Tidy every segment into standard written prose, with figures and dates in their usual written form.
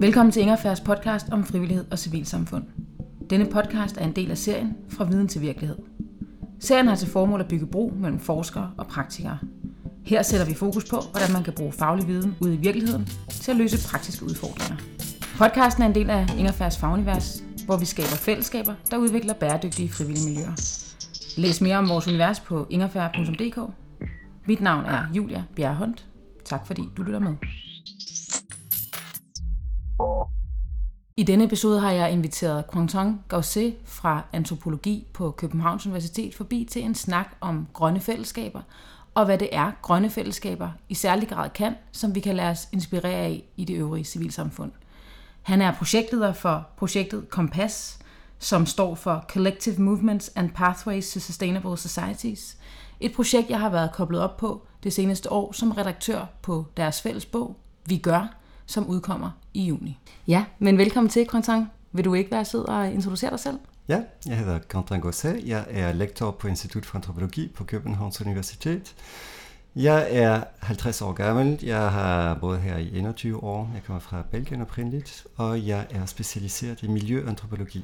Velkommen til Ingefærs podcast om frivillighed og civilsamfund. Denne podcast er en del af serien Fra viden til virkelighed. Serien har til formål at bygge bro mellem forskere og praktikere. Her sætter vi fokus på, hvordan man kan bruge faglig viden ude i virkeligheden til at løse praktiske udfordringer. Podcasten er en del af Ingefærs fagunivers, hvor vi skaber fællesskaber, der udvikler bæredygtige frivillige miljøer. Læs mere om vores univers på ingefær.dk. Mit navn er Julia Bjerrehunt. Tak fordi du lytter med. I denne episode har jeg inviteret Quentin Gausset fra antropologi på Københavns Universitet forbi til en snak om grønne fællesskaber, og hvad det er, grønne fællesskaber i særlig grad kan, som vi kan lade os inspirere af i det øvrige civilsamfund. Han er projektleder for projektet Kompas, som står for Collective Movements and Pathways to Sustainable Societies. Et projekt, jeg har været koblet op på det seneste år som redaktør på deres fælles bog, Vi Gør, som udkommer i juni. Ja, men velkommen til, Quentin. Vil du ikke være sød og introducere dig selv? Ja, jeg hedder Quentin Gausset. Jeg er lektor på Institut for Antropologi på Københavns Universitet. Jeg er 50 år gammel. Jeg har boet her i 21 år. Jeg kommer fra Belgien oprindeligt, og jeg er specialiseret i miljøantropologi.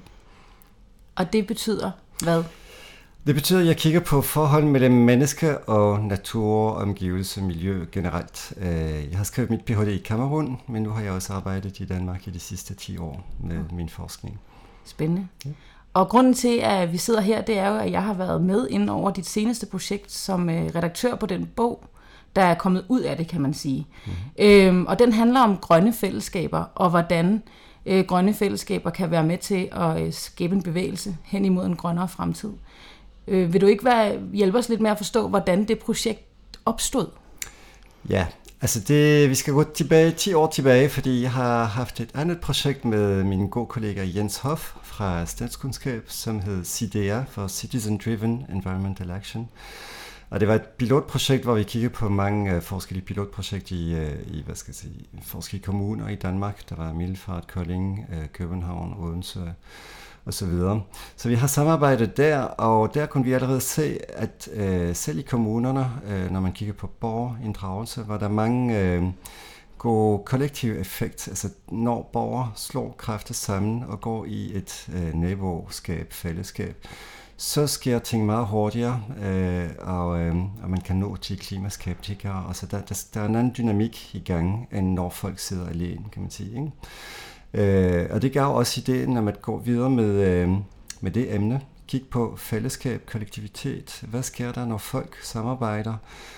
Og det betyder hvad? Det betyder, at jeg kigger på forhold mellem mennesker og natur, omgivelser, miljø generelt. Jeg har skrevet mit Ph.D. i Cameroun, men nu har jeg også arbejdet i Danmark i de sidste 10 år med min forskning. Spændende. Ja. Og grunden til, at vi sidder her, det er jo, at jeg har været med inden over dit seneste projekt som redaktør på den bog, der er kommet ud af det, kan man sige. Mm-hmm. Og den handler om grønne fællesskaber, og hvordan grønne fællesskaber kan være med til at skabe en bevægelse hen imod en grønnere fremtid. Vil du ikke hjælpe os lidt med at forstå, hvordan det projekt opstod? Ja, altså vi skal gå 10 år tilbage, fordi jeg har haft et andet projekt med min gode kollega Jens Hoff fra Statskundskab, som hed CDA for Citizen Driven Environmental Action. Og det var et pilotprojekt, hvor vi kiggede på mange forskellige pilotprojekter i forskellige kommuner i Danmark. Der var Middelfart, Kolding, København, Odense og så videre. Så vi har samarbejdet der, og der kunne vi allerede se, at selv i kommunerne, når man kigger på borgerinddragelse, var der mange gode kollektive effekter. Altså når borgere slår kræfter sammen og går i et naboskab, fællesskab, så sker ting meget hurtigere, og man kan nå til klimaskeptikere. Og så der er en anden dynamik i gang, end når folk sidder alene, kan man sige, ikke? Og det gav også ideen, når man går videre med det emne. Kig på fællesskab, kollektivitet. Hvad sker der, når folk samarbejder?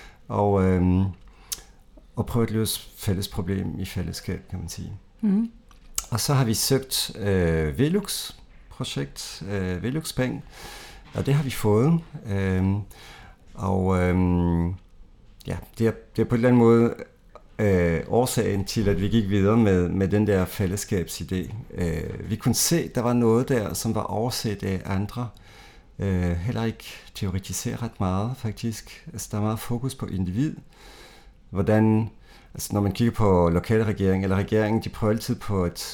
Og prøve at løse fælles problem i fællesskab, kan man sige. Mm. Og så har vi søgt Velux-projekt, Velux-penge, og det har vi fået. Det er på en eller anden måde årsagen til, at vi gik videre med den der fællesskabsidé. Vi kunne se, at der var noget der, som var overset af andre. Heller ikke teoretisere ret meget, faktisk. Altså, der er meget fokus på individ. Hvordan, altså, når man kigger på lokale regering, eller regeringen, de prøver altid på at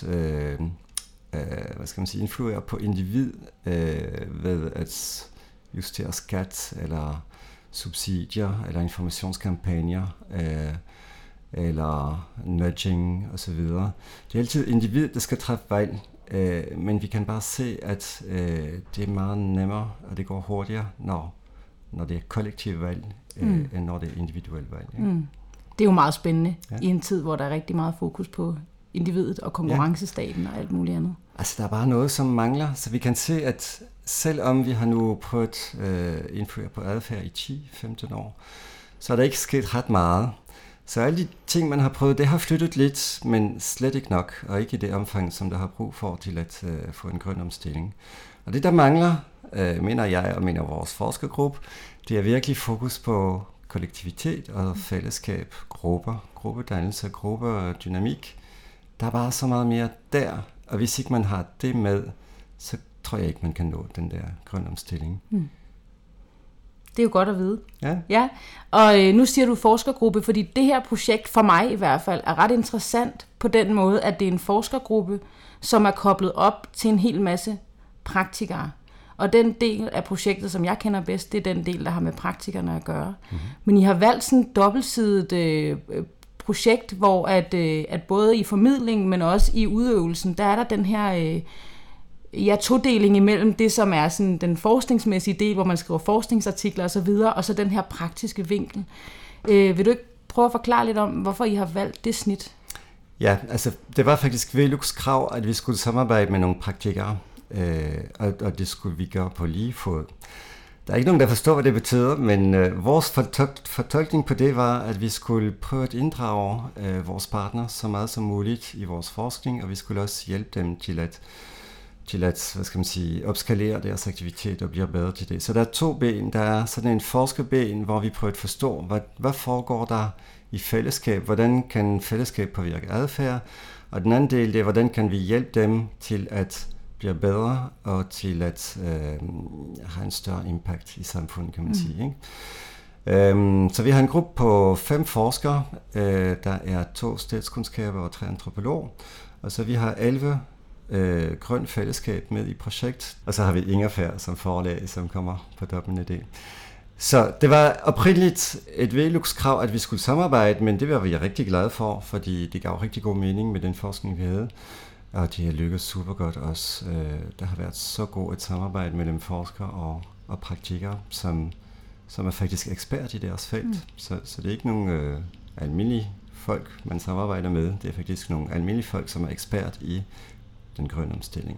influere på individ ved at justere skat, eller subsidier, eller informationskampagner, eller nudging og så videre. Det er altid individ, der skal træffe valg, men vi kan bare se, at det er meget nemmere, og det går hurtigere, når det er kollektivt valg, end når det er individuelt valg. Mm. Det er jo meget spændende i en tid, hvor der er rigtig meget fokus på individet og konkurrencestaten og alt muligt andet. Altså, der er bare noget, som mangler, så vi kan se, at selvom vi har nu prøvet at indføre på adfærd i 10-15 år, så er der ikke sket ret meget. Så alle de ting, man har prøvet, det har flyttet lidt, men slet ikke nok, og ikke i det omfang, som der har brug for til at få en grøn omstilling. Og det, der mangler, mener jeg og mener vores forskergruppe, det er virkelig fokus på kollektivitet og fællesskab, gruppedannelse, gruppedynamik. Der er bare så meget mere der, og hvis ikke man har det med, så tror jeg ikke, man kan nå den der grøn omstilling. Mm. Det er jo godt at vide. Ja. Og nu siger du forskergruppe, fordi det her projekt, for mig i hvert fald, er ret interessant på den måde, at det er en forskergruppe, som er koblet op til en hel masse praktikere. Og den del af projektet, som jeg kender bedst, det er den del, der har med praktikerne at gøre. Mm-hmm. Men I har valgt sådan et dobbeltsidet projekt, hvor at både i formidlingen, men også i udøvelsen, der er der den her todeling imellem det, som er sådan den forskningsmæssige del, hvor man skriver forskningsartikler osv., og så den her praktiske vinkel. Vil du ikke prøve at forklare lidt om, hvorfor I har valgt det snit? Ja, altså det var faktisk Velux krav, at vi skulle samarbejde med nogle praktikere, og det skulle vi gøre på lige fod. Der er ikke nogen, der forstår, hvad det betyder, men vores fortolkning på det var, at vi skulle prøve at inddrage vores partner så meget som muligt i vores forskning, og vi skulle også hjælpe dem til at hvad skal man sige, opskalere deres aktivitet og blive bedre til det. Så der er 2 ben. Der er sådan en forskerben, hvor vi prøver at forstå, hvad foregår der i fællesskab, hvordan kan fællesskab påvirke adfærd, og den anden del, det er, hvordan kan vi hjælpe dem til at blive bedre og til at have en større impact i samfundet, kan man sige. Ikke? Så vi har en gruppe på 5 forskere, der er 2 statskundskaber og 3 antropologer, og så vi har 11 grøn fællesskab med i projekt, og så har vi Ingefær som forlag, som kommer på toppen af det. Så det var oprindeligt et Velux-krav, at vi skulle samarbejde, men det var vi rigtig glade for, fordi det gav rigtig god mening med den forskning, vi havde, og det har lykkedes super godt også. Der har været så godt et samarbejde mellem forskere og praktikere, som er faktisk ekspert i deres felt. Så det er ikke nogen almindelige folk, man samarbejder med. Det er faktisk nogle almindelige folk, som er ekspert i den grønne omstilling.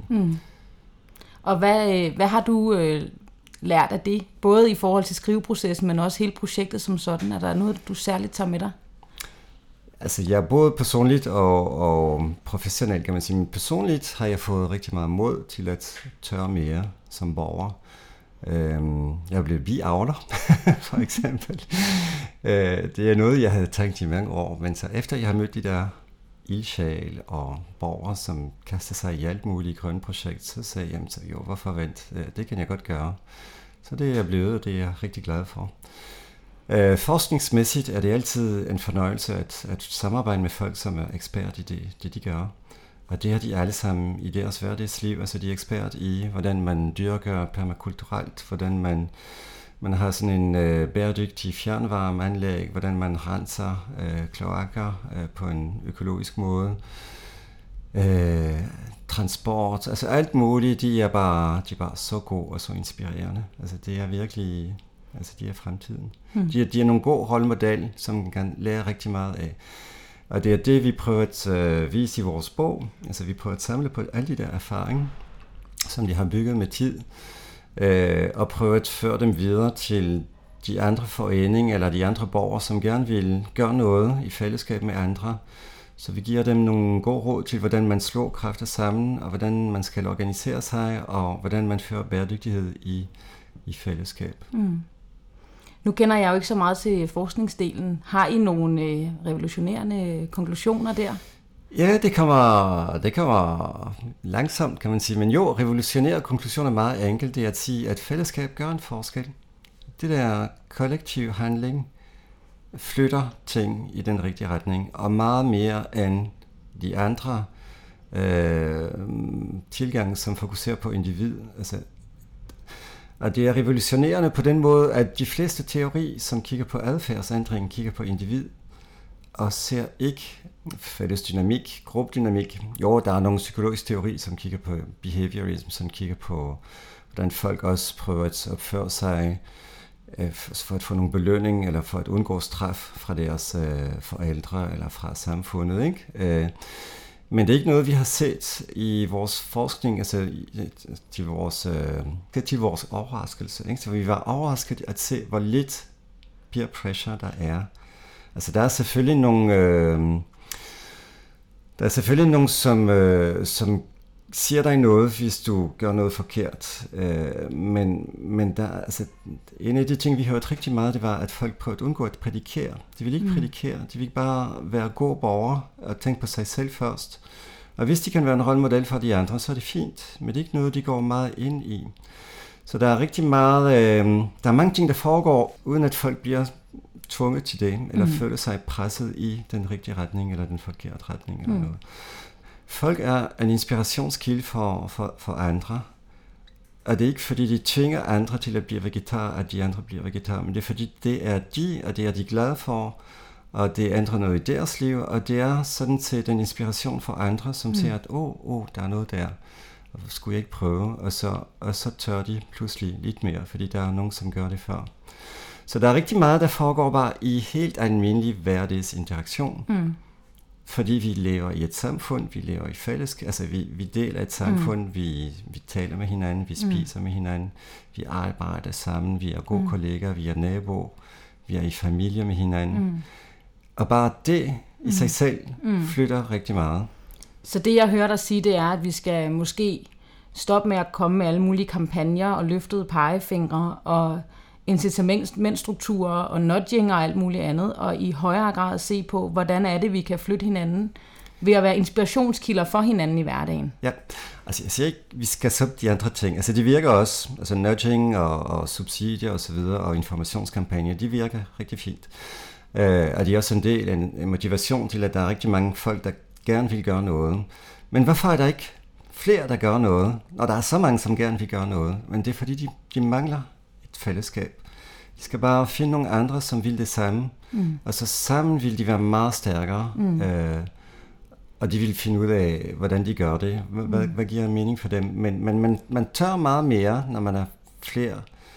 Og hvad har du lært af det? Både i forhold til skriveprocessen, men også hele projektet som sådan. Er der noget, du særligt tager med dig? Altså, jeg er både personligt og professionelt, kan man sige. Men personligt har jeg fået rigtig meget mod til at tørre mere som borger. Jeg blev biavler, for eksempel. Det er noget, jeg havde tænkt i mange år, men så efter jeg har mødt de der ildsjæl og borgere, som kaster sig i alt muligt grønne projekt, så sagde jeg, så jo, hvorfor vent? Det kan jeg godt gøre. Så det er jeg blevet, og det er jeg rigtig glad for. Forskningsmæssigt er det altid en fornøjelse at samarbejde med folk, som er ekspert i det de gør. Og det har de alle sammen i deres hverdagsliv. Altså de er ekspert i, hvordan man dyrker permakulturelt, hvordan man har sådan en bæredygtig fjernvarmeanlæg, hvordan man renser kloakker på en økologisk måde. Transport, altså alt muligt, de er bare så gode og så inspirerende. Altså det er virkelig, altså de er fremtiden. De er nogle gode rollemodeller, som man kan lære rigtig meget af. Og det er det, vi prøver at vise i vores bog. Altså vi prøver at samle på alle de der erfaringer, som de har bygget med tid, og prøve at føre dem videre til de andre foreninger eller de andre borgere, som gerne vil gøre noget i fællesskab med andre. Så vi giver dem nogle gode råd til, hvordan man slår kræfter sammen, og hvordan man skal organisere sig, og hvordan man fører bæredygtighed i fællesskab. Nu kender jeg jo ikke så meget til forskningsdelen. Har I nogle revolutionerende konklusioner der? Ja, det kommer langsomt, kan man sige. Men jo, revolutionære konklusioner er meget enkelt. Det er at sige, at fællesskab gør en forskel. Det der kollektiv handling flytter ting i den rigtige retning, og meget mere end de andre tilgange, som fokuserer på individ. Altså, og det er revolutionerende på den måde, at de fleste teori, som kigger på adfærdsændring, kigger på individ, og ser ikke fællesdynamik, gruppedynamik. Jo, der er nogle psykologiske teori, som kigger på behaviorism, som kigger på, hvordan folk også prøver at opføre sig for at få nogle belønning, eller for at undgå straf fra deres forældre, eller fra samfundet, ikke? Men det er ikke noget, vi har set i vores forskning, altså til vores overraskelse. Ikke? Så vi var overrasket at se, hvor lidt peer pressure der er. Altså der er selvfølgelig nogle, som siger dig noget, hvis du gør noget forkert. Men der, altså, en af de ting, vi hørte rigtig meget, det var, at folk prøvede at undgå at prædikere. De ville ikke prædikere, de ville bare være gode borgere og tænke på sig selv først. Og hvis de kan være en rollemodel for de andre, så er det fint, men det er ikke noget, de går meget ind i. Så der er rigtig meget, der er mange ting, der foregår, uden at folk bliver tvunget til det, eller føler sig presset i den rigtige retning, eller den forkerte retning, eller noget. Folk er en inspirationskilde for andre, og det er ikke fordi de tvinger andre til at blive vegetar, at de andre bliver vegetar, men det er fordi det er de, og det er de glade for, og det ændrer noget i deres liv, og det er sådan set en inspiration for andre, som siger, at der er noget der, og skulle jeg ikke prøve, og så tør de pludselig lidt mere, fordi der er nogen, som gør det før. Så der er rigtig meget, der foregår bare i helt almindelig hverdagsinteraktion, fordi vi lever i et samfund, vi lever i fællesskab, altså vi deler et samfund, vi taler med hinanden, vi spiser med hinanden, vi arbejder sammen, vi er gode kolleger, vi er naboer, vi er i familie med hinanden. Og bare det i sig selv flytter rigtig meget. Så det, jeg hører dig sige, det er, at vi skal måske stoppe med at komme med alle mulige kampagner og løftede pegefingre og incitamentsstrukturer og nudging og alt muligt andet, og i højere grad se på, hvordan er det, vi kan flytte hinanden ved at være inspirationskilder for hinanden i hverdagen. Ja, altså jeg siger ikke, vi skal så de andre ting. Altså det virker også, altså nudging og subsidier og så videre, og informationskampagner, de virker rigtig fint. Og de er også en del af en motivation til, at der er rigtig mange folk, der gerne vil gøre noget. Men hvorfor er der ikke flere, der gør noget, når der er så mange, som gerne vil gøre noget? Men det er fordi, de mangler et fællesskab. De skal bare finde nogle andre, som vil det samme, og så sammen vil de være meget stærkere, og de vil finde ud af, hvordan de gør det, hvad giver mening for dem. Men man tør meget mere, når man er flere,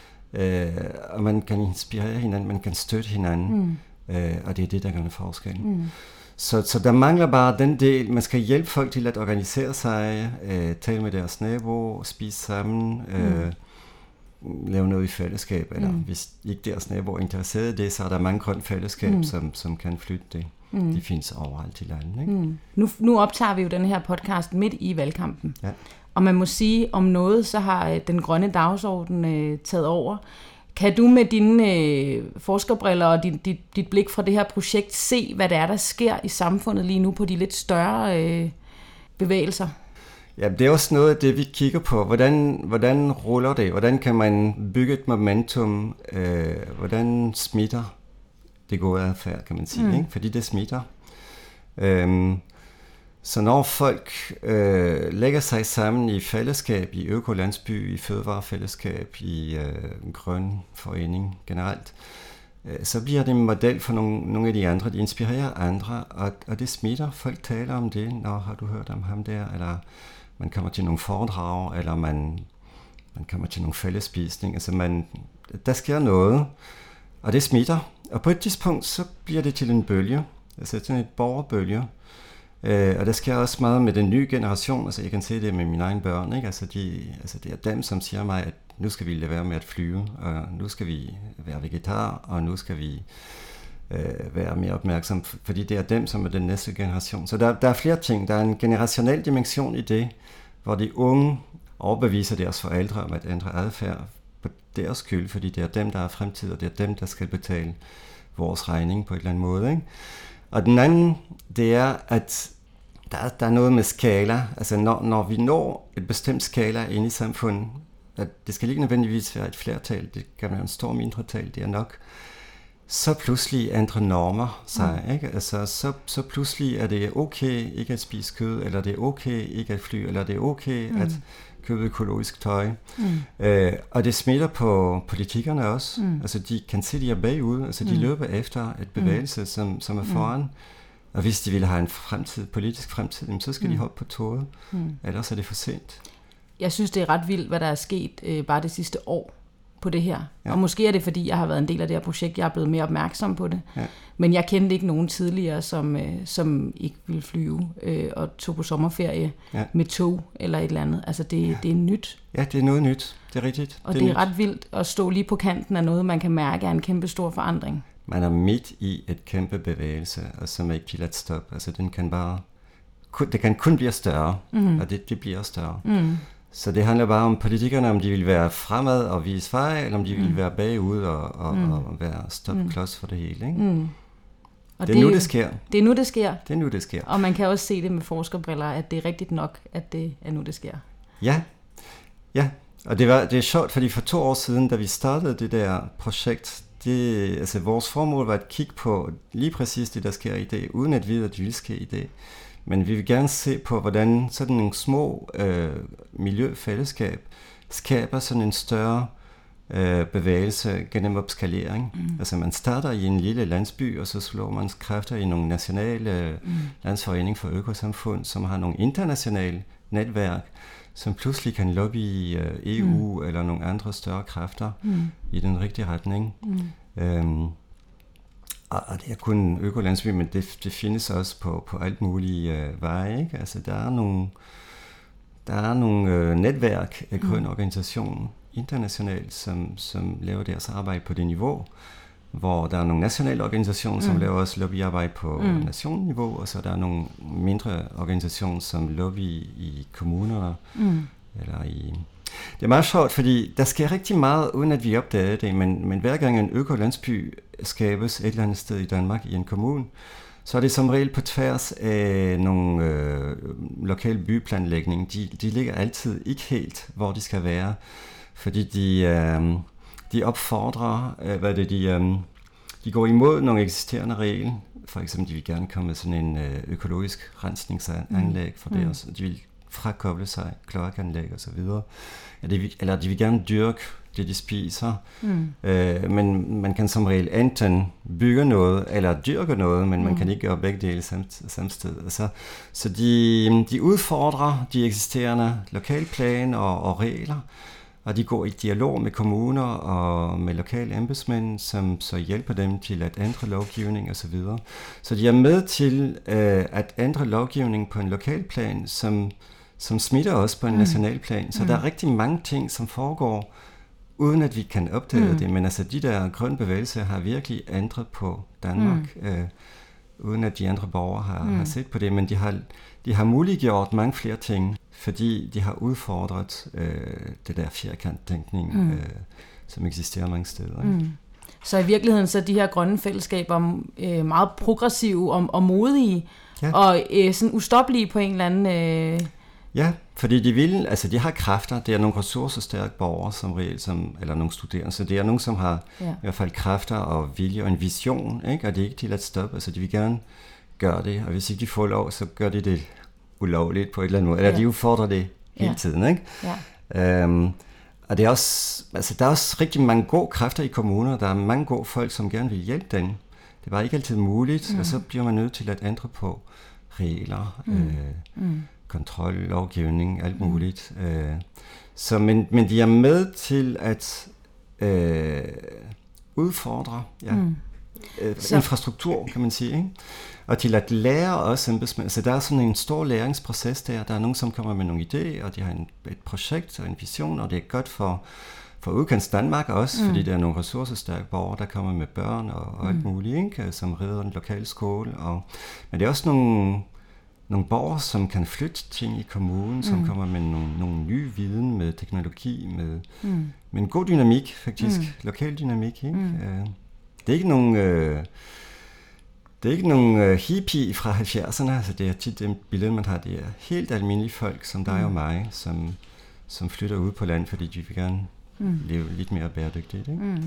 og man kan inspirere hinanden, man kan støtte hinanden, og det er det, der gør en forskel. Så der mangler bare den del, man skal hjælpe folk til at organisere sig, tale med deres naboer, spise sammen, lave noget i fællesskab, eller hvis ikke deres naboer er interesseret i det, så er der mange grønne fællesskab, som kan flytte det. De findes overalt i landet. Ikke? Nu optager vi jo den her podcast midt i valgkampen, Og man må sige, om noget, så har den grønne dagsorden taget over. Kan du med dine forskerbriller og dit blik fra det her projekt se, hvad det er, der sker i samfundet lige nu på de lidt større bevægelser? Ja, det er også noget af det, vi kigger på. Hvordan ruller det? Hvordan kan man bygge et momentum? Hvordan smitter det gode adfærd, kan man sige, ikke? Fordi det smitter. Så når folk lægger sig sammen i fællesskab, i økolandsby, i fødevarefællesskab, i grøn forening generelt, så bliver det en model for nogle af de andre. De inspirerer andre, og det smitter. Folk taler om det. Nå, har du hørt om ham der? Eller man kommer til nogle foredrag, eller man kommer til nogle fællesspisning. Altså der sker noget, og det smitter. Og på et tidspunkt, så bliver det til en bølge. Altså sådan et borgerbølge. Og der sker også meget med den nye generation. Altså jeg kan se det med mine egne børn, ikke? Altså det er dem, som siger mig, at nu skal vi lade være med at flyve, og nu skal vi være vegetar, og nu skal vi være mere opmærksom, fordi det er dem, som er den næste generation. Så der er flere ting. Der er en generationel dimension i det, hvor de unge overbeviser deres forældre om at ændre adfærd på deres skyld, fordi det er dem, der er fremtid, og det er dem, der skal betale vores regning på et eller andet måde, ikke? Og den anden, det er, at der er noget med skala. Altså når vi når et bestemt skala inde i samfundet, at det skal ikke nødvendigvis være et flertal, det kan være en stor mindretal, det er nok, så pludselig ændrer normer sig, ikke? Altså så pludselig er det okay ikke at spise kød, eller det er okay ikke at fly, eller det er okay at købe økologisk tøj. Og det smitter på politikerne også. Altså de kan se, de er bagud, altså de løber efter et bevægelse, som er foran. Og hvis de vil have en politisk fremtid, så skal de hoppe på toget. Ellers er det for sent. Jeg synes, det er ret vildt, hvad der er sket bare det sidste år på det her. Ja. Og måske er det, fordi jeg har været en del af det her projekt, jeg er blevet mere opmærksom på det. Ja. Men jeg kendte ikke nogen tidligere, som ikke ville flyve og tog på sommerferie med tog eller et eller andet. Altså det er nyt. Ja, det er noget nyt. Det er rigtigt. Og det er ret vildt at stå lige på kanten af noget, man kan mærke er en kæmpe stor forandring. Man er midt i et kæmpe bevægelse, og som er ikke til at stoppe. Altså det kan kun blive større, og det bliver større. Så det handler bare om politikerne, om de vil være fremad og vise vej, eller om de vil være bagud og være stopklods for det hele. Ikke? Og det er nu, det sker. Det er nu, det sker. Det er nu, det sker. Og man kan også se det med forskerbriller, at det er rigtigt nok, at det er nu, det sker. Ja. Og det er sjovt, fordi for 2 år siden, da vi startede det der projekt, vores formål var at kigge på lige præcis det, der sker i det, uden at vide, at det vil ske i det. Men vi vil gerne se på, hvordan sådan en små miljøfællesskab skaber sådan en større bevægelse gennem opskalering. Altså man starter i en lille landsby, og så slår man kræfter i nogle nationale landsforening for økosamfund, som har nogle internationale netværk, som pludselig kan lobby i EU eller nogle andre større kræfter i den rigtige retning. Og det er kun en økolandsby, men det findes også på alt mulige veje. Ikke? Altså der er nogle netværk af grøn organisation internationalt, som laver deres arbejde på det niveau, hvor der er nogle nationale organisationer, som laver også lobbyarbejde på nationalniveau, og så der er nogle mindre organisationer, som lobby i kommuner. Eller i... Det er meget sjovt, fordi der sker rigtig meget, uden at vi opdager det, men hver gang en økolandsby skabes et eller andet sted i Danmark, i en kommune, så er det som regel på tværs af nogle lokale byplanlægning. De ligger altid ikke helt, hvor de skal være, fordi de opfordrer, de går imod nogle eksisterende regler. For eksempel, de vil gerne komme med sådan en økologisk rensningsanlæg for deres. De vil frakoble sig, kloakanlæg og så videre. Eller de vil gerne dyrke det, de spiser. Men man kan som regel enten bygge noget, eller dyrke noget, men man kan ikke gøre begge dele samme sted. Altså, så de udfordrer de eksisterende lokalplaner og regler, og de går i dialog med kommuner og med lokale embedsmænd, som så hjælper dem til at ændre lovgivning og så videre. Så de er med til at ændre lovgivning på en lokalplan, som smitter også på en nationalplan. Så der er rigtig mange ting, som foregår, uden at vi kan opdage det. Men altså, de der grønne bevægelser har virkelig ændret på Danmark, uden at de andre borgere har set på det. Men de har muliggjort mange flere ting, fordi de har udfordret det der firkanttænkning, som eksisterer mange steder. Så i virkeligheden så er de her grønne fællesskaber meget progressive og modige, og sådan ustoppelige på en eller anden... Ja, fordi de har kræfter. Det er nogle ressourcestærke borgere som regel, eller nogle studerende. Så det er nogen, som har i hvert fald kræfter og vilje og en vision, ikke? Og det er ikke til at stoppe. Altså de vil gerne gøre det, og hvis ikke de får lov, så gør de det ulovligt på et eller andet måde. Eller de udfordrer det hele tiden, ikke? Og det er også, altså der er også rigtig mange gode kræfter i kommuner. Der er mange gode folk, som gerne vil hjælpe dem. Det er bare ikke altid muligt, og så bliver man nødt til at ændre på regler, kontrol, lovgivning, alt muligt. Men de er med til at udfordre infrastruktur, kan man sige, ikke? Og til at lære også embedsmænd. Så der er sådan en stor læringsproces der. Der er nogen, som kommer med nogle idéer, og de har et projekt og en vision, og det er godt for udkants Danmark også, fordi der er nogle ressourcestærke borgere, der kommer med børn og alt muligt, ikke? Som redder en lokal skole. Men det er også nogle borgere, som kan flytte ting i kommunen, som kommer med nogle nye viden, med teknologi, med en god dynamik, faktisk. Lokal dynamik, ikke? Det er ikke nogen hippie fra 70'erne, altså det er tit det billede, man har, det er helt almindelige folk, som dig og mig, som flytter ud på land, fordi de vil gerne leve lidt mere bæredygtigt, ikke?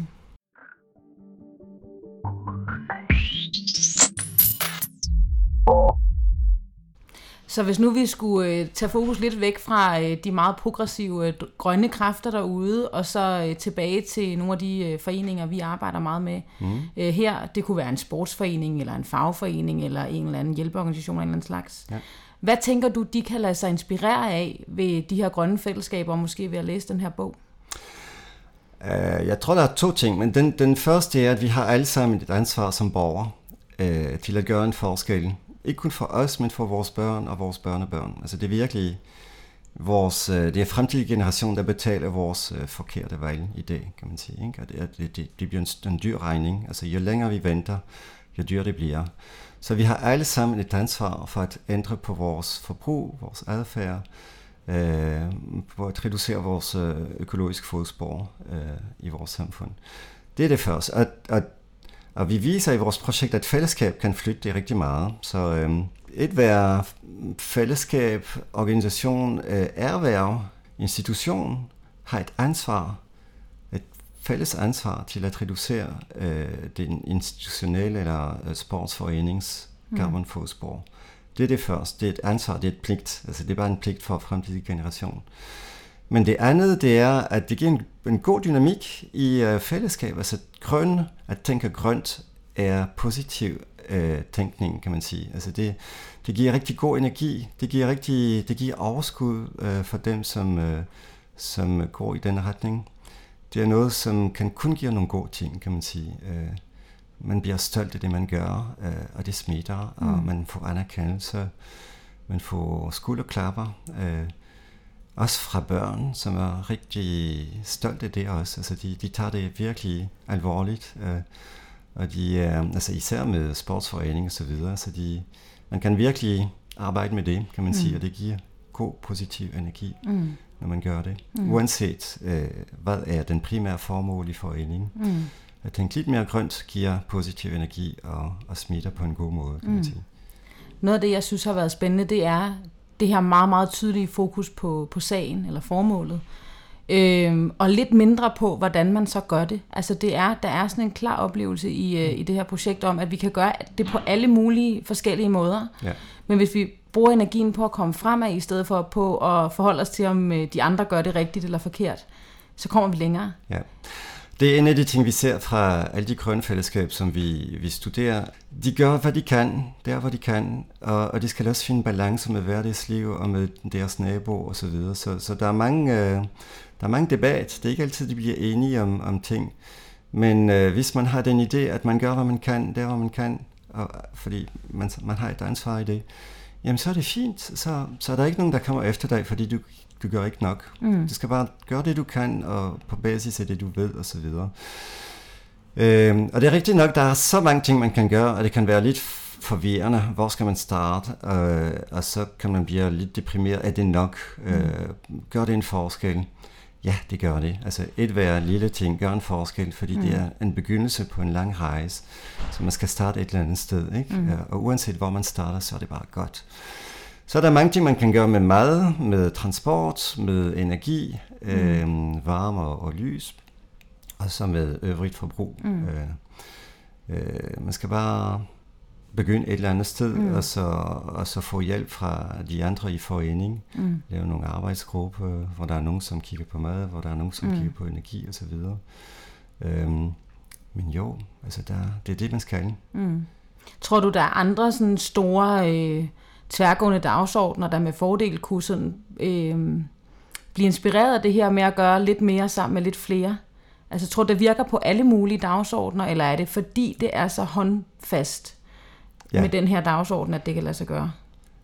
Så hvis nu vi skulle tage fokus lidt væk fra de meget progressive grønne kræfter derude, og så tilbage til nogle af de foreninger, vi arbejder meget med her, det kunne være en sportsforening, eller en fagforening, eller en eller anden hjælpeorganisation af en eller anden slags. Ja. Hvad tænker du, de kan lade sig inspirere af ved de her grønne fællesskaber, måske ved at læse den her bog? Jeg tror, der er 2 ting, men den første er, at vi har alle sammen et ansvar som borgere til at gøre en forskel. Ikke kun for os, men for vores børn og vores børnebørn. Altså det er virkelig det er fremtidige generation, der betaler vores forkerte valg i dag, kan man sige. Ikke? Og det bliver en dyr regning. Altså jo længere vi venter, jo dyrere det bliver. Så vi har alle sammen et ansvar for at ændre på vores forbrug, vores adfærd, for at reducere vores økologiske fodspor i vores samfund. Det er det første. Og vi viser i vores projekt, at fællesskab kan flytte det rigtig meget. Så hver fællesskab, organisation, erhverv, institution har et ansvar, et fælles ansvar til at reducere den institutionelle eller sportsforenings carbonfodspor. Det er det første. Det er et ansvar, det er et pligt. Altså det er bare en pligt for fremtidige generation. Men det andet, det er, at det giver en god dynamik i fællesskab. Altså at tænke grønt er positiv tænkning, kan man sige. Altså det giver rigtig god energi. Det giver overskud for dem, som går i den retning. Det er noget, som kan kun give nogle gode ting, kan man sige. Man bliver stolt af det, man gør, og det smitter, og man får anerkendelse. Man får skulderklapper. Også fra børn, som er rigtig stolte af det også. Altså de tager det virkelig alvorligt. Og de altså især med sportsforeninger og så videre. Så man kan virkelig arbejde med det, kan man sige, og det giver god, positiv energi, når man gør det. Uanset hvad er den primære formål i foreningen. At tænke lidt mere grønt giver positiv energi og smitter på en god måde, kan man sige. Noget af det, jeg synes har været spændende, det er det her meget, meget tydelige fokus på sagen eller formålet. Og lidt mindre på, hvordan man så gør det. Altså der er sådan en klar oplevelse i det her projekt om, at vi kan gøre det på alle mulige forskellige måder. Ja. Men hvis vi bruger energien på at komme fremad, i stedet for på at forholde os til, om de andre gør det rigtigt eller forkert, så kommer vi længere. Ja. Det er en af de ting, vi ser fra alle de grønne fællesskab, som vi studerer. De gør, hvad de kan, der hvor de kan, og de skal også finde balance med hverdagsliv og med deres naboer og så videre. Så der er mange debat. Det er ikke altid, de bliver enige om ting. Men hvis man har den idé, at man gør, hvad man kan, der hvor man kan, og fordi man har et ansvar i det, jamen så er det fint. Så er der ikke nogen, der kommer efter dig, fordi du gør ikke nok. Du skal bare gøre det, du kan, og på basis af det, du ved, og så videre. Og det er rigtigt nok, der er så mange ting, man kan gøre, og det kan være lidt forvirrende. Hvor skal man starte? Og så kan man blive lidt deprimeret. Er det nok? Gør det en forskel? Ja, det gør det. Altså hver lille ting gør en forskel, fordi det er en begyndelse på en lang rejse. Så man skal starte et eller andet sted, ikke? Og uanset hvor man starter, så er det bare godt. Så er der mange ting, man kan gøre med mad, med transport, med energi, varme og lys, og så med øvrigt forbrug. Man skal bare begynde et eller andet sted, og så få hjælp fra de andre i forening. Lave nogle arbejdsgrupper, hvor der er nogen, som kigger på mad, hvor der er nogen, som kigger på energi og så videre. Men jo, altså det er det, man skal. Tror du, der er andre sådan store tværgående dagsordner, der med fordel kunne sådan, blive inspireret af det her med at gøre lidt mere sammen med lidt flere? Altså tror du, det virker på alle mulige dagsordner, eller er det fordi det er så håndfast med den her dagsorden, at det kan lade sig gøre?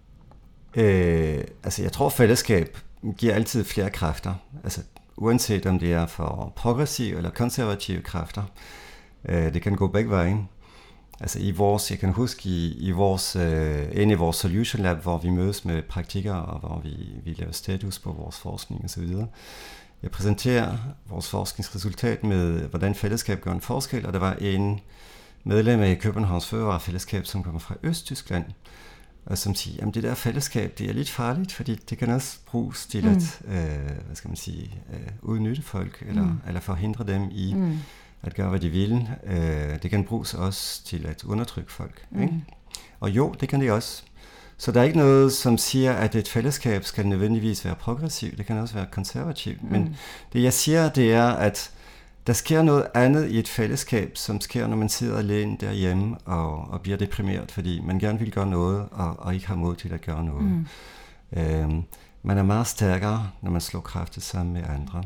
Altså jeg tror, fællesskab giver altid flere kræfter. Altså uanset om det er for progressive eller konservative kræfter. Det kan gå begge veje. Altså jeg kan huske i vores Solution Lab, hvor vi mødes med praktikere, og hvor vi laver status på vores forskning osv. Jeg præsenterer vores forskningsresultat med, hvordan fællesskab gør en forskel, og der var en medlem af Københavns Fødevarefællesskab, som kommer fra Østtyskland, og som siger, at det der fællesskab, det er lidt farligt, fordi det kan også bruges til at, udnytte folk, eller forhindre dem i at gøre, hvad de vil. Det kan bruges også til at undertrykke folk. Ikke? Og jo, det kan det også. Så der er ikke noget, som siger, at et fællesskab skal nødvendigvis være progressivt. Det kan også være konservativt. Men det, jeg siger, det er, at der sker noget andet i et fællesskab, som sker, når man sidder alene derhjemme og bliver deprimeret, fordi man gerne vil gøre noget, og ikke har mod til at gøre noget. Man er meget stærkere, når man slår kræfter sammen med andre.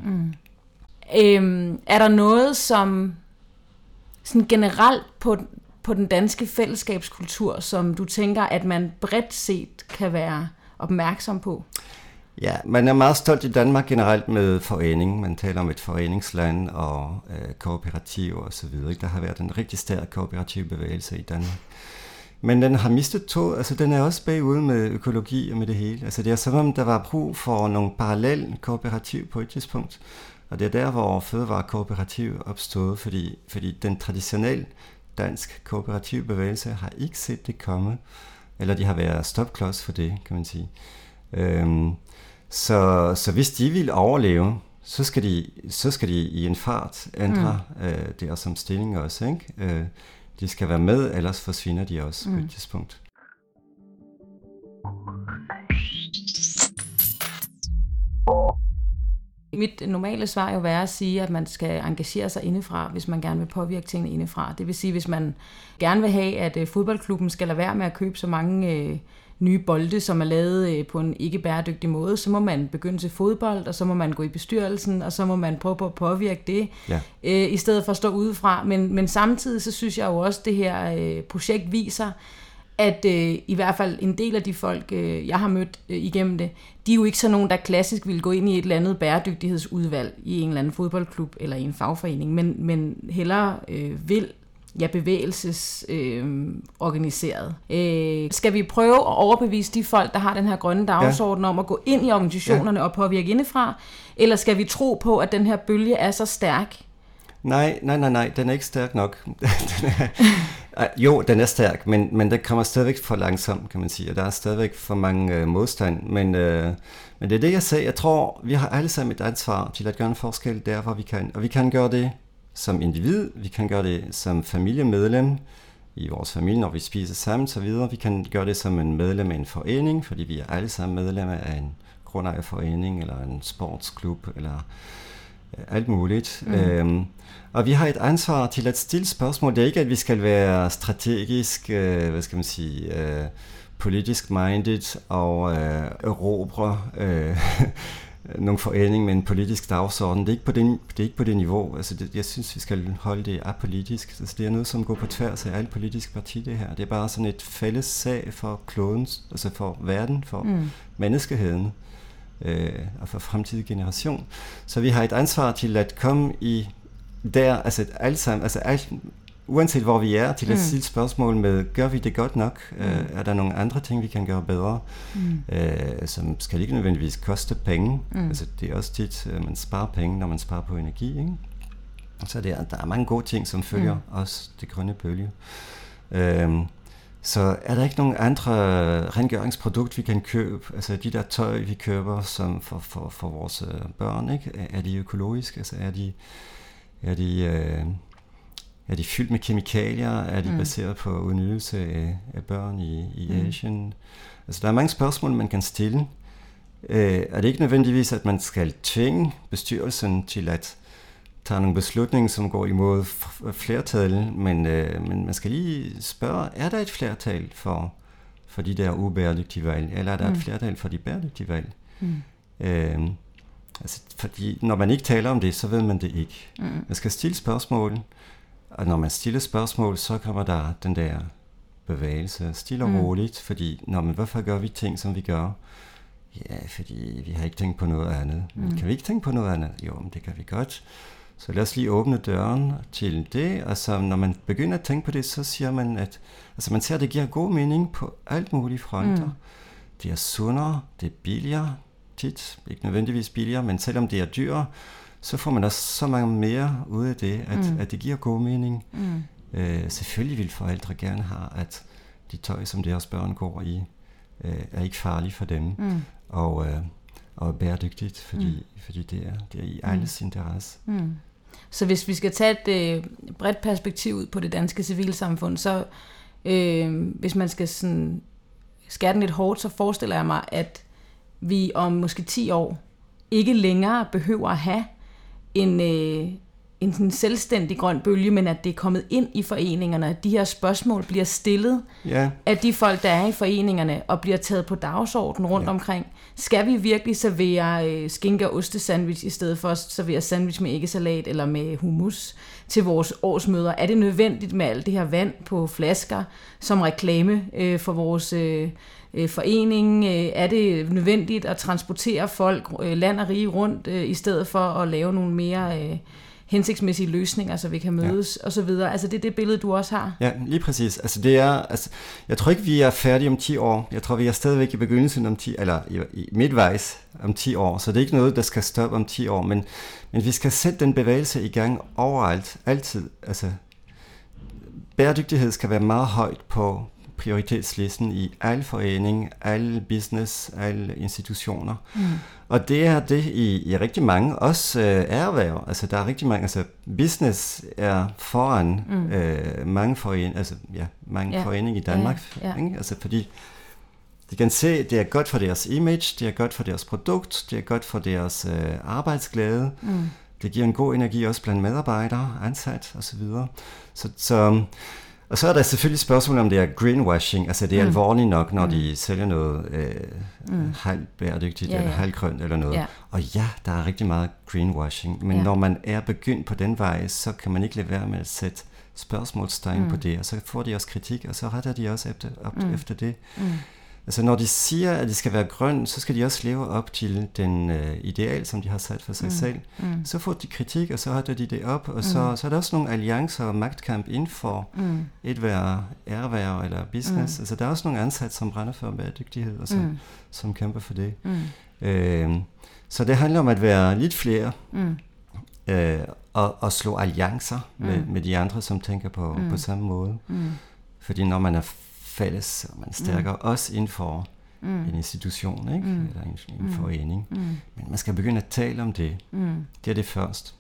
Er der noget, som sådan generelt på den danske fællesskabskultur, som du tænker, at man bredt set kan være opmærksom på? Ja, man er meget stolt i Danmark generelt med forening. Man taler om et foreningsland og kooperativ og så videre. Der har været en rigtig stærk kooperativ bevægelse i Danmark. Men den har mistet tog, altså den er også bagud med økologi og med det hele. Altså det er som om, der var brug for nogle parallel kooperativ på et tidspunkt. Og det er der, hvor fødevarekooperativ opstod, fordi den traditionelle dansk kooperativ bevægelse har ikke set det komme, eller de har været stopklods for det, kan man sige. Så hvis de vil overleve, så skal de i en fart ændre det som stilling også, ikke? De skal være med, ellers forsvinder de også på et tidspunkt. Mit normale svar er jo være at sige, at man skal engagere sig indefra, hvis man gerne vil påvirke tingene indefra. Det vil sige, hvis man gerne vil have, at fodboldklubben skal lade være med at købe så mange nye bolde, som er lavet på en ikke bæredygtig måde, så må man begynde til fodbold, og så må man gå i bestyrelsen, og så må man prøve på at påvirke det, i stedet for at stå udefra. Men samtidig så synes jeg jo også, at det her projekt viser, at i hvert fald en del af de folk, jeg har mødt igennem det, de er jo ikke sådan nogen, der klassisk ville gå ind i et eller andet bæredygtighedsudvalg i en eller anden fodboldklub eller i en fagforening, men hellere vil bevægelsesorganiseret. Skal vi prøve at overbevise de folk, der har den her grønne dagsorden om at gå ind i organisationerne og påvirke indefra, eller skal vi tro på, at den her bølge er så stærk? Nej, den er ikke stærk nok. Den er stærk, men den kommer stadigvæk for langsomt, kan man sige, og der er stadigvæk for mange modstand, men det er det, jeg siger. Jeg tror, vi har alle sammen et ansvar til at gøre en forskel der, hvor vi kan, og vi kan gøre det som individ, vi kan gøre det som familiemedlem i vores familie, når vi spiser sammen, så videre. Vi kan gøre det som en medlem af en forening, fordi vi er alle sammen medlemmer af en grundejerforening, eller en sportsklub, eller alt muligt. Og vi har et ansvar til at stille spørgsmål. Det er ikke, at vi skal være strategisk, politisk minded og erobre nogle forening med en politisk dagsorden. Det er ikke på det niveau. Altså jeg synes, vi skal holde det apolitisk. Altså det er noget, som går på tværs af alle politiske partier, det her. Det er bare sådan et fælles sag for kloden, altså for verden, for menneskeheden og for fremtidig generation. Så vi har et ansvar til at komme i der, altså alle sammen, uanset hvor vi er, til at stille spørgsmål med, gør vi det godt nok? Er der nogle andre ting, vi kan gøre bedre, som skal ikke nødvendigvis koste penge? Altså det er også tit, man sparer penge, når man sparer på energi, ikke? Så der er mange gode ting, som følger også det grønne bølge. Så er der ikke nogen andre rengøringsprodukter, vi kan købe? Altså de der tøj, vi køber som for vores børn, ikke? Er de økologiske? Altså er de fyldt med kemikalier? Er de baseret på udnyttelse af børn i Asien? Altså der er mange spørgsmål, man kan stille. Er det ikke nødvendigvis, at man skal tvinge bestyrelsen til at tage nogle beslutninger, som går imod flertallet, men man skal lige spørge, er der et flertal for de der ubæredygtige valg, eller er der et flertal for de bæredygtige valg? Fordi når man ikke taler om det, så ved man det ikke. Man skal stille spørgsmål, og når man stiller spørgsmål, så kommer der den der bevægelse, stille og roligt, fordi, hvorfor gør vi ting, som vi gør? Ja, fordi vi har ikke tænkt på noget andet. Kan vi ikke tænke på noget andet? Jo, men det kan vi godt. Så lad os lige åbne døren til det, og så når man begynder at tænke på det, så siger man, at man ser, at det giver god mening på alt mulige fronter. Det er sundere, det er billigere, tit, ikke nødvendigvis billigere, men selvom det er dyrere, så får man også så mange mere ud af det, at det giver god mening. Selvfølgelig vil forældre gerne have, at de tøj, som deres børn går i, er ikke farlige for dem, og bæredygtigt, fordi det er i alles interesse. Så hvis vi skal tage et bredt perspektiv ud på det danske civilsamfund, så hvis man skal sådan skære den lidt hårdt, så forestiller jeg mig, at vi om måske 10 år ikke længere behøver at have en selvstændig grøn bølge, men at det er kommet ind i foreningerne, at de her spørgsmål bliver stillet af de folk, der er i foreningerne, og bliver taget på dagsordenen rundt omkring. Skal vi virkelig servere skinke- og ostesandwich, i stedet for at servere sandwich med æggesalat eller med hummus til vores årsmøder? Er det nødvendigt med alt det her vand på flasker som reklame for vores forening? Er det nødvendigt at transportere folk land og rige rundt, i stedet for at lave nogle mere hensigtsmæssige løsninger, så vi kan mødes og så videre? Altså det er det billede, du også har? Ja, lige præcis. Jeg tror ikke, vi er færdige om 10 år. Jeg tror, vi er stadigvæk i begyndelsen om 10, eller i midtvejs om 10 år, så det er ikke noget, der skal stoppe om 10 år, men vi skal sætte den bevægelse i gang overalt, altid. Altså, bæredygtighed skal være meget højt på prioritetslisten i alle foreninger, alle business, alle institutioner. Og det er det i rigtig mange, også erhverv. Altså der er rigtig mange, altså business er foran mange foreninger, foreninger i Danmark. Ikke? Altså fordi De kan se, det er godt for deres image, det er godt for deres produkt, det er godt for deres arbejdsglæde. Det giver en god energi også blandt medarbejdere, ansat osv. Og så er der selvfølgelig spørgsmål om det er greenwashing, altså det er alvorligt nok, når de sælger noget halvbæredygtigt eller halvgrønt eller noget. Yeah. Og ja, der er rigtig meget greenwashing, men når man er begyndt på den vej, så kan man ikke lade være med at sætte spørgsmålstegn på det, og så får de også kritik, og så retter de også efter det. Altså når de siger, at det skal være grønt, så skal de også leve op til den ideal, som de har sat for sig selv. Så får de kritik, og så retter de det op, og så er der også nogle alliancer og magtkamp inden for et erhverv eller business. Altså der er også nogle ansatte, som brænder for bæredygtighed, og som kæmper for det. Så det handler om at være lidt flere, og slå alliancer med de andre, som tænker på samme måde. Fordi når man er fælles, og man stærker også inden for en institution, ikke? Eller en forening. Men man skal begynde at tale om det. Det er det først.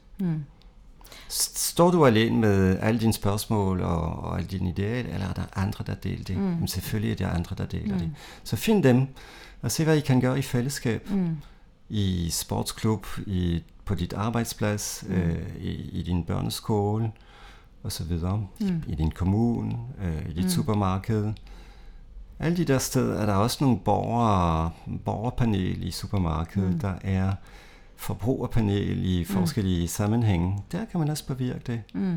Står du alene med alle dine spørgsmål og alle dine idéer, eller er der andre, der deler det? Men selvfølgelig er der andre, der deler det. Så find dem, og se, hvad I kan gøre i fællesskab. I sportsklub, på dit arbejdsplads, i din børneskole, og så videre. I din kommune, i dit supermarked. Alle de der steder er der også nogle borgerpanel i supermarkedet. Der er forbrugerpanel i forskellige sammenhænge. Der kan man også bevirke det.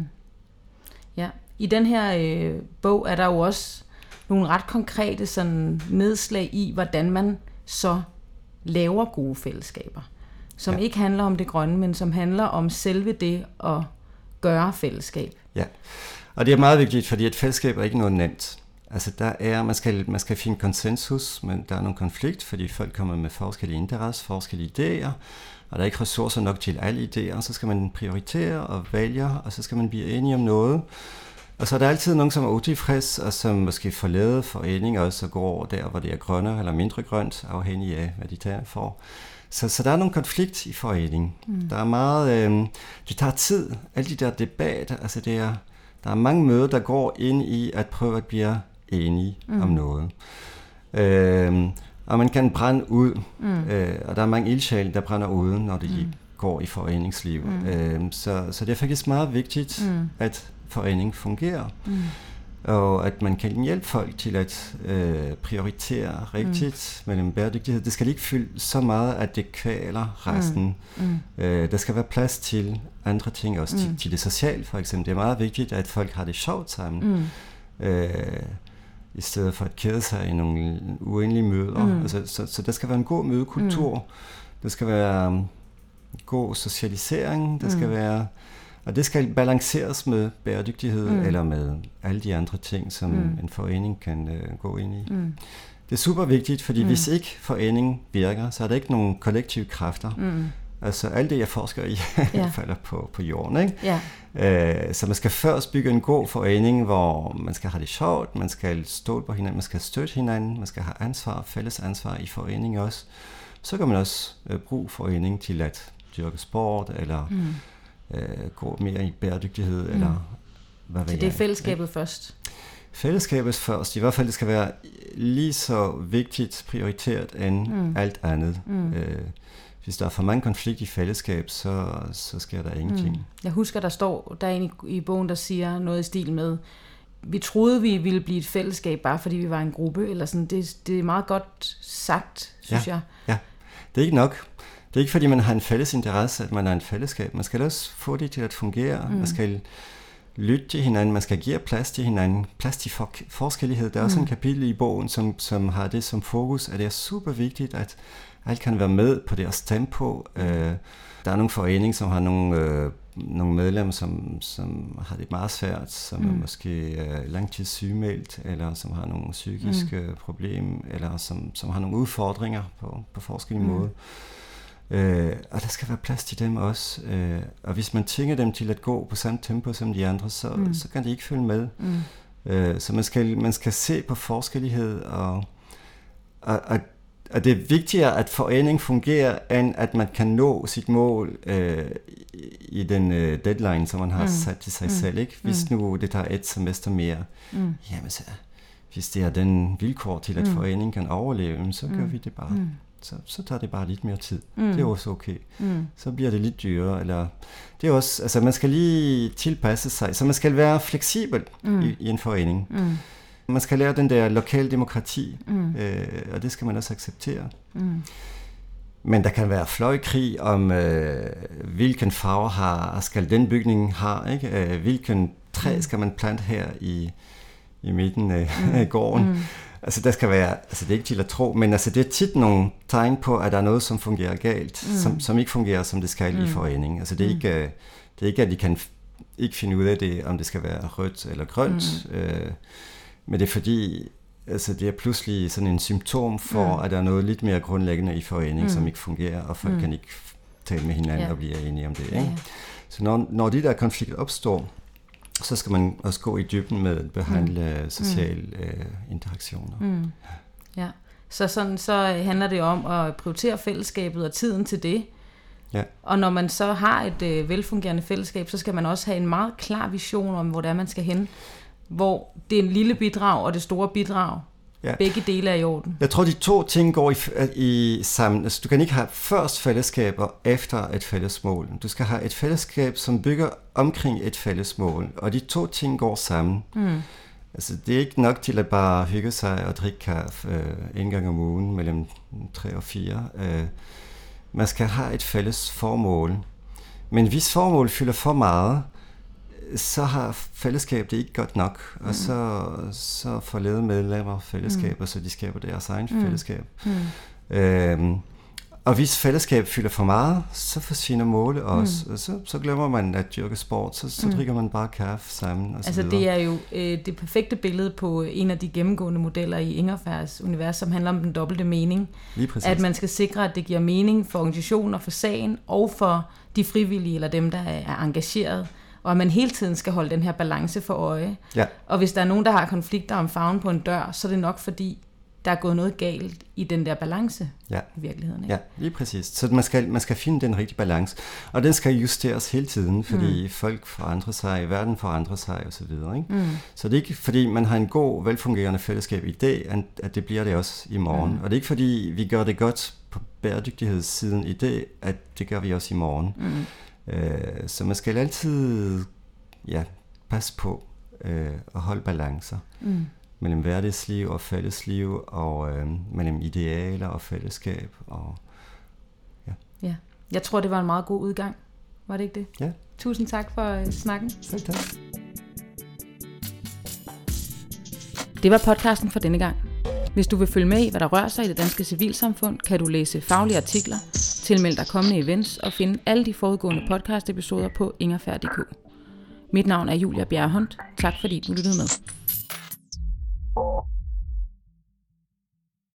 Ja, i den her bog er der jo også nogle ret konkrete sådan nedslag i, hvordan man så laver gode fællesskaber. Som ikke handler om det grønne, men som handler om selve det at gøre fællesskab. Ja, og det er meget vigtigt, fordi et fællesskab er ikke noget nemt. Altså man skal finde konsensus, men der er nogle konflikt, fordi folk kommer med forskellige interesser, forskellige idéer, og der er ikke ressourcer nok til alle idéer, så skal man prioritere og vælge, og så skal man blive enige om noget. Og så er der altid nogen, som er utilfreds, og som måske forlader foreninger, og så går over der, hvor det er grønnere eller mindre grønt, afhængig af, hvad de tager for. Så der er nogle konflikt i foreningen. Der er meget, det tager tid, alle de der debatter, altså der er mange møder, der går ind i at prøve at blive enige om noget. Og man kan brænde ud, og der er mange ildsjæle, der brænder ud, når de går i foreningsliv. Så det er faktisk meget vigtigt, at foreningen fungerer, og at man kan hjælpe folk til at prioritere rigtigt mellem bæredygtighed. Det skal ikke fylde så meget, at det kvæler resten. Der skal være plads til andre ting, også til det sociale for eksempel. Det er meget vigtigt, at folk har det sjovt sammen, i stedet for at kede sig i nogle uendelige møder. Altså, så der skal være en god mødekultur, der skal være god socialisering, der skal være... Og det skal balanceres med bæredygtighed eller med alle de andre ting, som en forening kan gå ind i. Det er super vigtigt, fordi hvis ikke foreningen virker, så er der ikke nogen kollektive kræfter. Altså alt det, jeg forsker i, falder på jorden. Ikke? Så man skal først bygge en god forening, hvor man skal have det sjovt, man skal stole på hinanden, man skal støtte hinanden, man skal have ansvar, fælles ansvar i foreningen også. Så kan man også bruge foreningen til at dyrke sport, eller... gå mere i bæredygtighed, eller hvad ved jeg. Så det er fællesskabet først? Fællesskabet først. I hvert fald, det skal være lige så vigtigt prioriteret end alt andet. Hvis der er for mange konflikter i fællesskab, så sker der ingenting. Jeg husker, der står der i bogen, der siger noget i stil med, vi troede, vi ville blive et fællesskab, bare fordi vi var en gruppe, eller sådan. Det er meget godt sagt, synes jeg. Ja, det er ikke nok. Det er ikke fordi, man har en fælles interesse, at man er en fællesskab. Man skal også få det til at fungere. Man skal lytte til hinanden. Man skal give plads til hinanden. Plads til forskellighed. Der er også en kapitel i bogen, som har det som fokus, at det er super vigtigt, at alle kan være med på deres tempo. Der er nogle foreninger, som har nogle medlemmer, som har det meget svært, som er måske langtidssygemeldt, eller som har nogle psykiske problemer, eller som har nogle udfordringer på forskellige måder. Og der skal være plads til dem også. Og hvis man tvinger dem til at gå på samme tempo som de andre, så kan de ikke følge med. Så man skal se på forskellighed, og det er vigtigere, at foreningen fungerer, end at man kan nå sit mål i den deadline, som man har sat til sig selv. Ikke? Hvis nu det tager et semester mere, jamen hvis det er den vilkår til, at foreningen kan overleve, så gør vi det bare. Så tager det bare lidt mere tid. Det er også okay. Så bliver det lidt dyrere. Eller det er også, altså man skal lige tilpasse sig, så man skal være fleksibel i en forening. Man skal lære den der lokale demokrati, og det skal man også acceptere. Men der kan være fløjkrig om, hvilken farve skal den bygning have, ikke? Hvilken træ skal man plante her i midten af gården. Altså der skal være, altså det er ikke til at tro, men altså det er tit nogle tegn på, at der er noget, som fungerer galt, som ikke fungerer, som det skal i foreningen. Altså det er ikke, at de kan ikke finde ud af det, om det skal være rødt eller grønt, men det er fordi, altså det er pludselig sådan en symptom for, at der er noget lidt mere grundlæggende i foreningen, som ikke fungerer, og folk kan ikke tale med hinanden og blive enige om det. Ikke? Så når de der konflikter opstår, så skal man også gå i dybden med at behandle sociale interaktioner. Ja, så handler det om at prioritere fællesskabet og tiden til det. Ja. Og når man så har et velfungerende fællesskab, så skal man også have en meget klar vision om, hvor det er, man skal hen. Hvor det er en lille bidrag og det store bidrag. Ja. Begge dele er i orden. Jeg tror, de to ting går i sammen. Altså, du kan ikke have først fællesskaber efter et fællesmål. Du skal have et fællesskab, som bygger omkring et fællesmål. Og de to ting går sammen. Altså, det er ikke nok til at bare hygge sig og drikke kaffe en gang om ugen mellem 3 og 4. Man skal have et fælles formål. Men hvis formål fylder for meget, så har fællesskab det ikke godt nok, og så forlader medlemmer fællesskaber, så de skaber deres egen fællesskab. Og hvis fællesskab fylder for meget, så forsvinder målet også, og så glemmer man at dyrke sport, så drikker man bare kaffe sammen. Og så altså videre. Det er jo det perfekte billede på en af de gennemgående modeller i Ingefærs univers, som handler om den dobbelte mening. Lige præcis. At man skal sikre, at det giver mening for organisationer, for sagen og for de frivillige, eller dem, der er engageret. Og at man hele tiden skal holde den her balance for øje. Ja. Og hvis der er nogen, der har konflikter om farven på en dør, så er det nok fordi, der er gået noget galt i den der balance i virkeligheden. Ikke? Ja, lige præcis. Så man skal finde den rigtige balance. Og den skal justeres hele tiden, fordi folk forandrer sig, verden forandrer sig osv. Så det er ikke fordi, man har en god, velfungerende fællesskab i dag, at det bliver det også i morgen. Og det er ikke fordi, vi gør det godt på bæredygtighedssiden i dag, at det gør vi også i morgen. Så man skal altid passe på at holde balancer mellem hverdagsliv og fællesliv, og mellem idealer og fællesskab. Jeg tror, det var en meget god udgang. Var det ikke det? Ja. Tusind tak for snakken. Selv tak. Det var podcasten for denne gang. Hvis du vil følge med i, hvad der rører sig i det danske civilsamfund, kan du læse faglige artikler, tilmelde dig kommende events og finde alle de forudgående podcast-episoder på ingefær.dk. Mit navn er Julia Bjerrehunt. Tak fordi du lyttede med.